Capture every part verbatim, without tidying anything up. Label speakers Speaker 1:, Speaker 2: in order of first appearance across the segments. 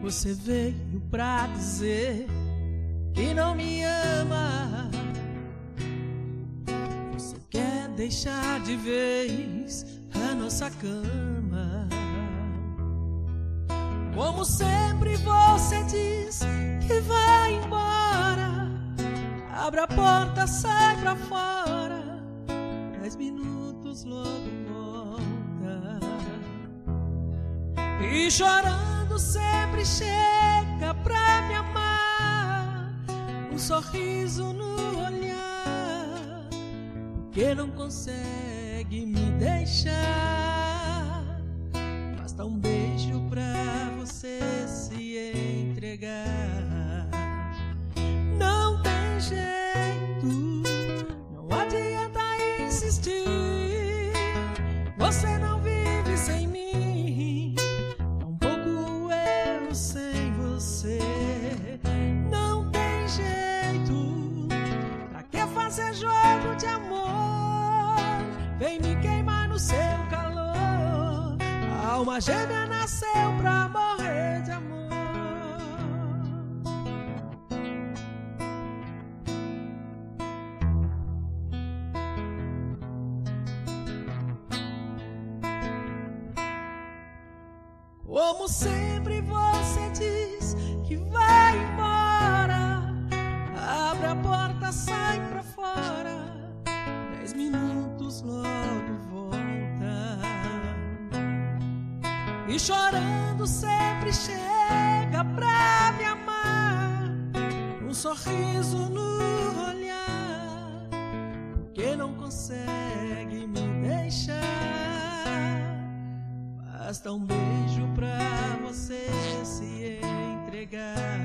Speaker 1: Você veio pra dizer que não me ama. Você quer deixar de vez a nossa cama. Como sempre você diz que vai embora. Abre a porta, sai pra fora. Dez minutos logo volta. E chorando sempre chega pra me amar. Um sorriso no olhar, porque não consegue me deixar. Basta um beijo pra você se entregar. Não tem jeito, não adianta insistir. Você não vive sem mim, tampouco eu sem você. Não tem jeito, pra que fazer jogo de amor? Vem me queimar no seu calor. A alma gêmea nasceu pra morrer de amor. Como sempre você diz que vai embora. Abre a porta, sai pra fora. Dez minutos logo volta. E chorando sempre chega pra me amar. Um sorriso no olhar, porque não consegue me deixar. Basta um beijo pra você se entregar.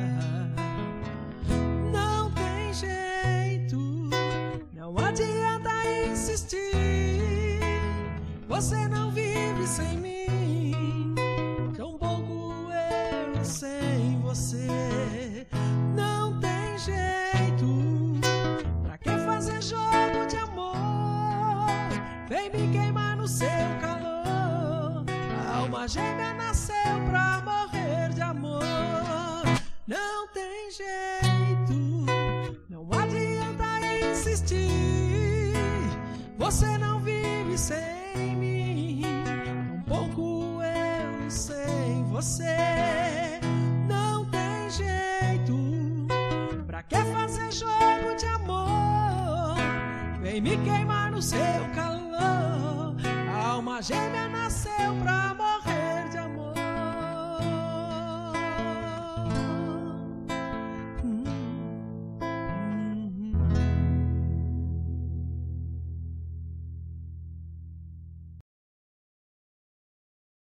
Speaker 1: Não tem jeito, não adianta insistir. Você não vive sem mim, tampouco eu sem você. Não tem jeito, pra que fazer jogo de amor? Vem me queimar no seu calor. Alma gêmea nasceu pra morrer de amor. Não tem jeito, não adianta insistir. Você não vive sem mim, tampouco eu sem você. Não tem jeito, pra que fazer jogo de amor? Vem me queimar no seu calor. Alma gêmea